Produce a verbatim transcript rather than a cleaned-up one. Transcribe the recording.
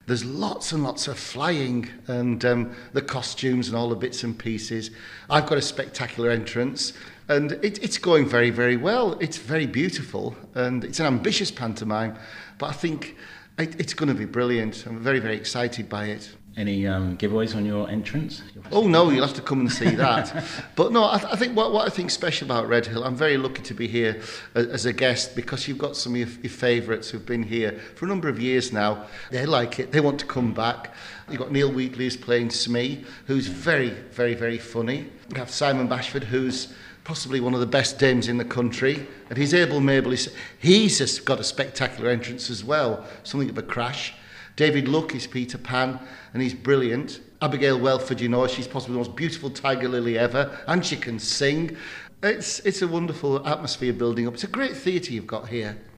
There's lots and lots of flying and um, the costumes and all the bits and pieces. I've got a spectacular entrance and it, it's going very, very well. It's very beautiful and it's an ambitious pantomime, but I think it, it's going to be brilliant. I'm very, very excited by it. Any um, giveaways on your entrance? Oh no, you'll have to come and see that. But no, I, th- I think what, what I think special about Redhill, I'm very lucky to be here as, as a guest because you've got some of your, your favourites who've been here for a number of years now. They like it, they want to come back. You've got Neil Wheatley who's playing Smee, who's very, very, very funny. You have Simon Bashford, who's possibly one of the best dames in the country, and he's Abel Mabel. He's, he's just got a spectacular entrance as well, something of a crash. David Luck is Peter Pan, and he's brilliant. Abigail Welford, you know, she's possibly the most beautiful tiger lily ever, and she can sing. It's, it's a wonderful atmosphere building up. It's a great theatre you've got here.